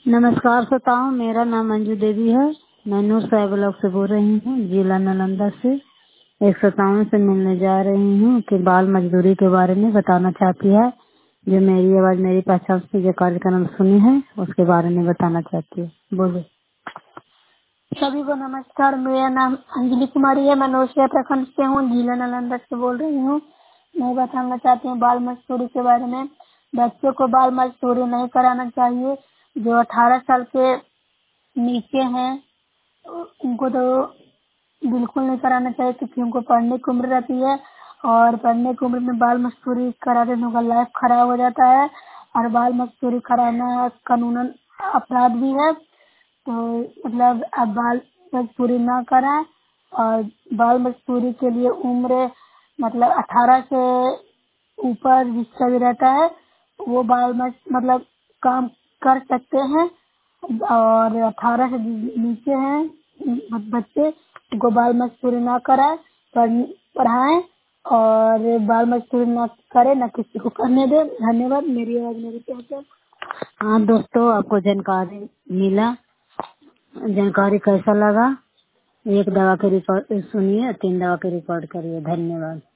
नमस्कार श्रोताओं, मेरा नाम मंजू देवी है। मैं नूर साहिब ब्लॉक से बोल रही हूँ, जिला नालंदा से। एक श्रोताओं से मिलने जा रही हूँ कि बाल मजदूरी के बारे में बताना चाहती है। जो मेरी आवाज मेरी पहचान से जो कार्यक्रम सुनी है उसके बारे में बताना चाहती है। बोले। सभी को नमस्कार। मेरा नाम अंजलि कुमारी है। मैं नौसिया प्रखंड से हूँ, जिला नालंदा से बोल रही हूँ। मैं बताना चाहती हूँ बाल मजदूरी के बारे में। बच्चों को बाल मजदूरी नहीं कराना चाहिए। जो 18 साल के नीचे हैं उनको तो बिल्कुल नहीं कराना चाहिए, क्योंकि उनको पढ़ने की उम्र रहती है और पढ़ने की उम्र में बाल मजदूरी करा देने उनका लाइफ खराब हो जाता है। और बाल मजदूरी कराना कानूनन अपराध भी है। तो मतलब अब बाल मजदूरी ना कराएं। और बाल मजदूरी के लिए उम्र मतलब 18 से ऊपर जिसका भी रहता है वो मतलब काम कर सकते हैं। और 18 से नीचे हैं बच्चे को बाल मजदूरी ना कराएं, पढ़ाएं और बाल मजदूरी ना करें, ना किसी को करने दें। धन्यवाद। मेरी आवाज मेरी पहचान। हाँ दोस्तों, आपको जानकारी मिला? जानकारी कैसा लगा? एक दवा के रिकॉर्ड सुनिए, 3 दवा के रिकॉर्ड करिए। धन्यवाद।